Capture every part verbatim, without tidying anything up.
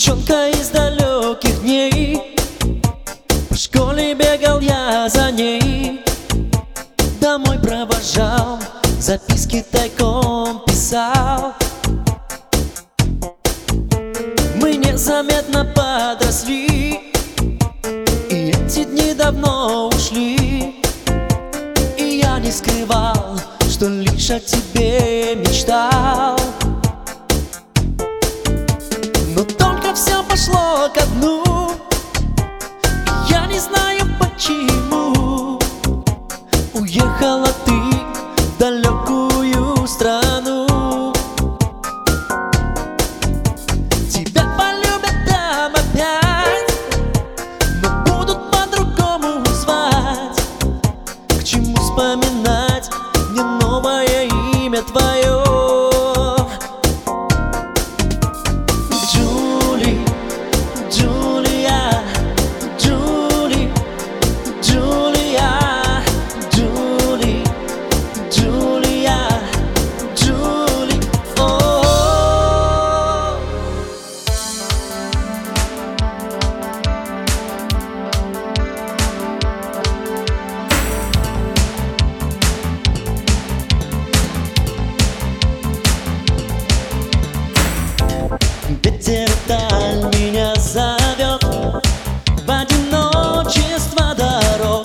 Девчонка из далеких дней, по школе бегал я за ней, домой провожал, записки тайком писал. Мы незаметно подросли, и эти дни давно ушли. И я не скрывал, что лишь о тебе мечтал. Но только все пошло ко дну, и я не знаю почему. Уехала ты в далекую страну. Тебя полюбят там опять, но будут по-другому звать. К чему вспоминать мне новое имя твое? Джули, Джулия, Джули, Джулия, Джули, Джулия, Джули, о. Ветер вдаль меня зовет, в одиночество дорог,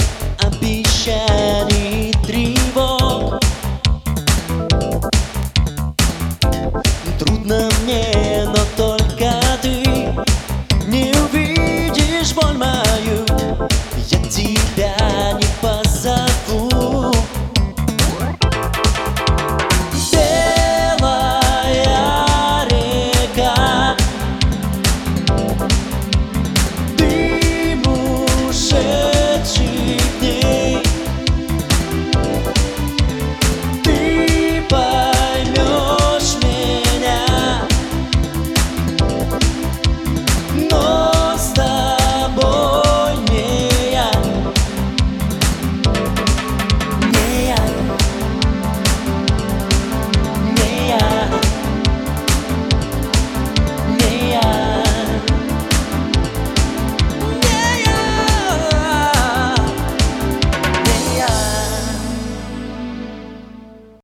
обещаний, тревог. Трудно мне